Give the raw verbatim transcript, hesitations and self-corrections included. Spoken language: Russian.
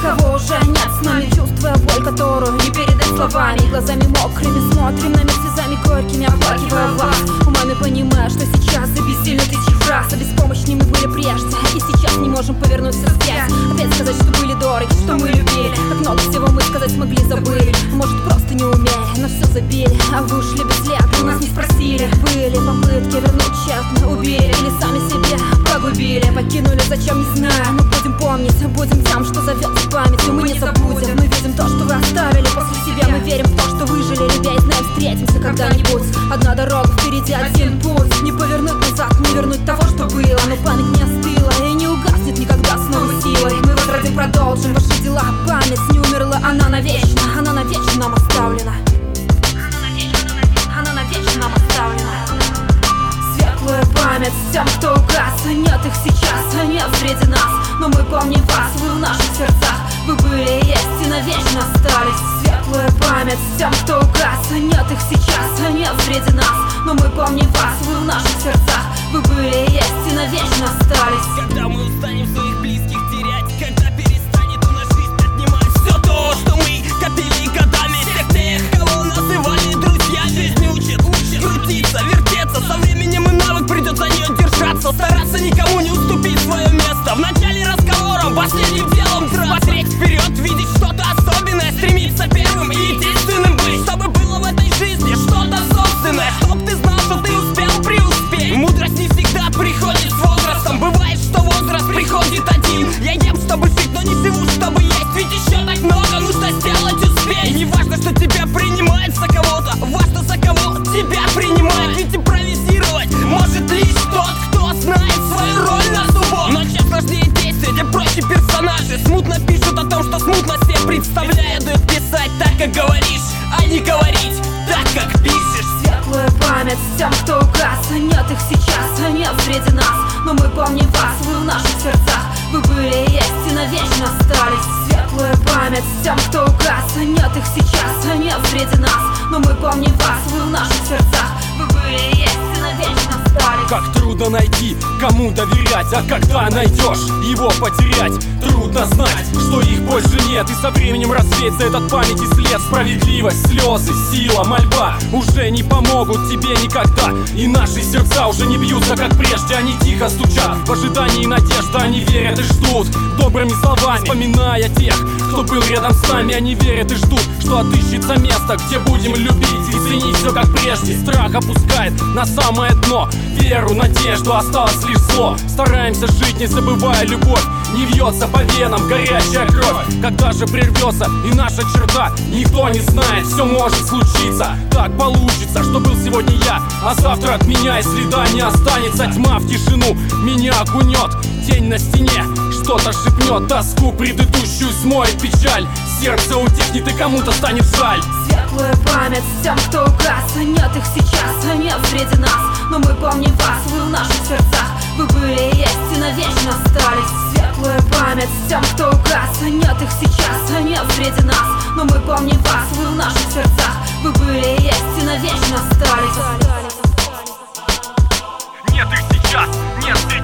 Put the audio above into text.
никого уже нет с нами. Чувствуя боль, которую не передать словами, глазами мокрыми смотрим на мир слезами горькими, оплакивая вас. Умами понимая, что сейчас за бессильно тысячи фраз. А беспомощны мы были прежде, и сейчас не можем повернуться вспять. Опять сказать, что были дороги, что мы любили. Так много всего мы сказать смогли, забыли. Может, просто не умели, но все забили. А вы ушли бесследно, нас не спросили. Были попытки вернуть честно, убили или сами себе погубили. Покинули, зачем, не знаю, но будем помнить. Будем тем, что зовет в памятью, мы не забудем. Мы видим то, что вы оставили после себя. Мы верим в то, что выжили, любя, и знаем, встретимся когда-нибудь. Одна дорога, впереди один путь. Не повернуть назад, не вернуть того, что было. Но память не остыла и не угаснет никогда с новой силой. Мы возродим, продолжим ваши дела. Память не умерла, она навечно. Она навечно нам оставлена. Она навечно нам оставлена. Светлая память тем, кто угас. Нет их сейчас, нет среди нас. Но мы помним вас, вы в наших сердцах. Вы были, есть и навечно остались. Светлая память тем, кто угас. Нет их сейчас, нет среди нас. Но мы помним вас, вы в наших сердцах. Вы были, есть и навечно остались. Когда мы устанем своих близких терять, когда перестанет у нас жизнь отнимать все то, что мы копили годами. Всех тех, кого называли друзья. Жизнь учит, учит крутиться, вертеться. Со временем и навык придет за нее держаться. Стараться никому не уступить свое место. В начале разговора, последним делом драться. Смотреть вперед, видеть что-то особенное. Стремиться первым и единственным быть. Чтобы было в этой жизни что-то собственное. Чтоб ты знал, что ты успел преуспеть. Мудрость не всегда приходит с возрастом. Бывает, что возраст приходит один. Я ем, чтобы жить, но не живу, чтобы есть. Ведь еще так много нужно сделать, успеть. И не важно, что тебя принимает за кого-то, важно, за кого тебя принимает. Ведь импровизировать может лишь тот, кто знает свою роль на зубок. Но чем сложнее действия, тем проще персонажи. Смутно пишут о том, что смутно себе представляют. Дают писать так, как говоришь, а не говорить так, как пишешь. Светлая память тем, кто угас. Нет их сейчас, нет среди нас. Но мы помним вас, вы в наших сердцах. Вы были, есть и навечно остались. Светлая память тем, кто угас. Нет их сейчас, нет среди нас. Но мы помним вас, вы в наших сердцах. Вы были, есть и навечно остались. Как трудно найти, кому доверять. А когда найдешь, его потерять. Трудно знать, что их больше нет. И со временем развеется этот памяти след. Справедливость, слезы, сила, мольба уже не помогут тебе никогда. И наши сердца уже не бьются, как прежде. Они тихо стучат в ожидании надежды. Они верят и ждут добрыми словами, вспоминая тех, кто был рядом с нами. Они верят и ждут, что отыщется место, где будем любить и ценить все как прежде. Страх опускает на самое дно веру, надежду, осталось лишь зло. Стараемся жить, не забывая любовь. Не вьется по венам горячая кровь. Когда же прервется и наша черта, никто не знает, все может случиться. Так получится, что был сегодня я, а завтра от меня и следа не останется. Тьма в тишину меня окунет, тень на стене что-то шепнет. Тоску предыдущую смоет печаль. Сердце утихнет и кому-то станет жаль. Светлая память тем, кто угас. Нет их сейчас, нет среди нас. Но мы помним вас, вы в наших сердцах. Вы были, есть и навечно остались. Светлая память тем, кто угас. Нет их сейчас, нет среди нас. Но мы помним вас, вы в наших сердцах. Вы были, есть и навечно остались. Нет их сейчас, нет среди